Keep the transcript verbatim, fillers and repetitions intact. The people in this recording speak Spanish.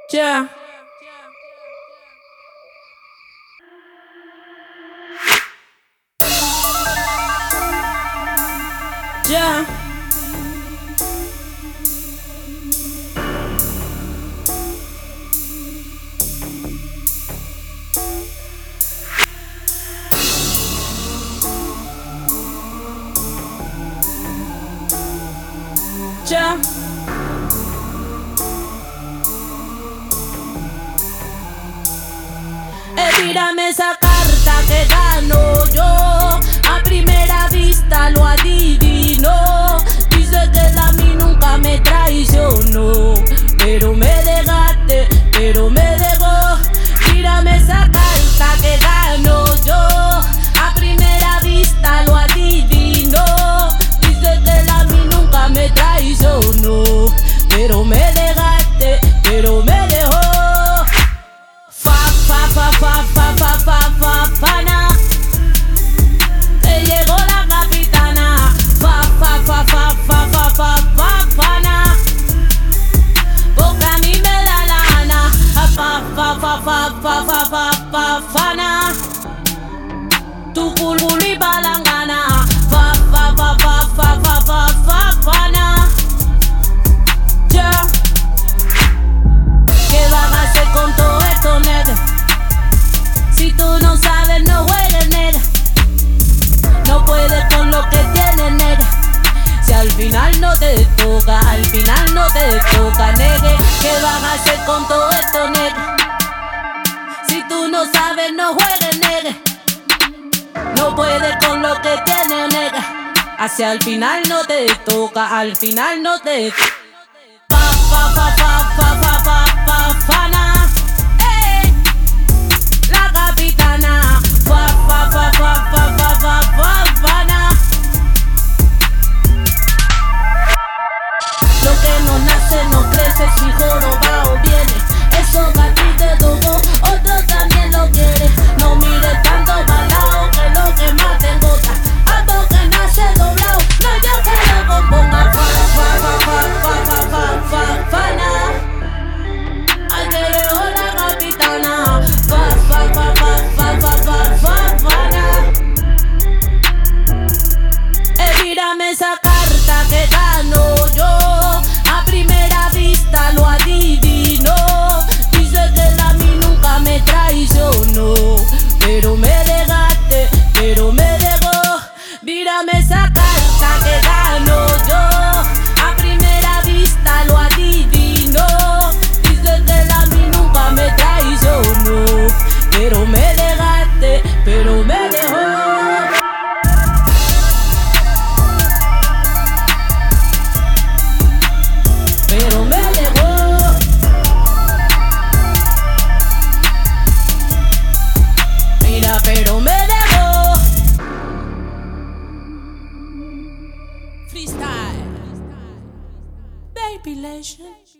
Yeah. Yeah. Yeah. Tírame esa carta que gano yo. A primera vista lo adivino. Dice que la mí nunca me traicionó, pero me dejaste, pero me dejó. Tírame esa carta que gano yo. A primera vista lo adivino. Dice que la mí nunca me traicionó, pero me dejaste, pero me dejó. Fa, fa, fa, fa, fa, fa, fa, fana. Te llegó la capitana. Fa, fa, fa, fa, fa, fa, fa, fa, fana. Porque a mí me da la gana. Fa, fa, fa, fa, fa, fa, fa, fa, fana. Tu culo y balangana. Fa, fa, fa, fa, fa, fa, fa, fa, fana. Ya. ¿Qué van a hacer con todo esto, nega? Si tú no sabes, no juegues, nega. No puedes con lo que tienes, nega. Si al final no te toca, al final no te toca, nega. ¿Qué van a hacer con todo esto, nega? Si tú no sabes, no juegues, nega. No puedes con lo que tienes, nega. Hacia al final no te toca, al final no te toca. Pa, pa, pa, pa, pa, pa, pa, pa, fana. Ey, la capitana. Pa, pa, pa, pa, pa, pa, pa, pa, fana. Lo que no nace no crece, si jorobado viene. Eso a ti te tocó, otro también lo quiere. No mires tanto balao, que lo que más te engota. Algo que nace doblado, no yo que lo componga. Fa, fa, fa, fa, fa, fa, fa, fa, fana. Al que llegó la capitana. Fa, fa, fa, fa, fa, fa, fa, fa, fana. Eh, mírame esa carta que gano yo. A primera vista lo adivino. Dice que la mí nunca me traicionó, pero me dejaste, pero me dejó. Mírame esa carta que gano yo. A primera vista lo adivino. Dice que la mí nunca me traicionó, pero me dejaste, pero me dejó. Pero me dejó. Mira, pero me dejó. Freestyle. Baby Legend.